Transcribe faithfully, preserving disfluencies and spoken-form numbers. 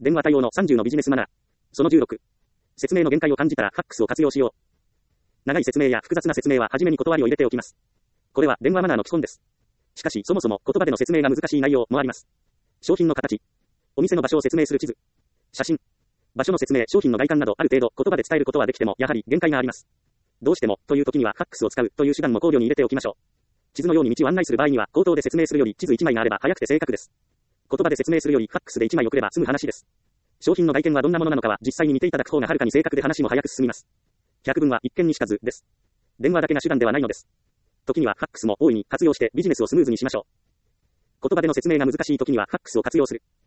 電話対応のさんじゅうのビジネスマナー。そのじゅうろく。説明の限界を感じたらファックスを活用しよう。長い説明や複雑な説明は初めに断りを入れておきます。これは電話マナーの基本です。しかし、そもそも言葉での説明が難しい内容もあります。商品の形。お店の場所を説明する地図。写真。場所の説明、商品の外観などある程度言葉で伝えることはできても、やはり限界があります。どうしても、という時にはファックスを使うという手段も考慮に入れておきましょう。地図のように道を案内する場合には、口頭で説明するより地図いちまいがあれば早くて正確です。言葉で説明するよりファックスでいちまい送れば済む話です。商品の外見はどんなものなのかは実際に見ていただく方がはるかに正確で話も早く進みます。百聞は一見にしかずです。電話だけが手段ではないのです。時にはファックスも大いに活用してビジネスをスムーズにしましょう。言葉での説明が難しい時にはファックスを活用する。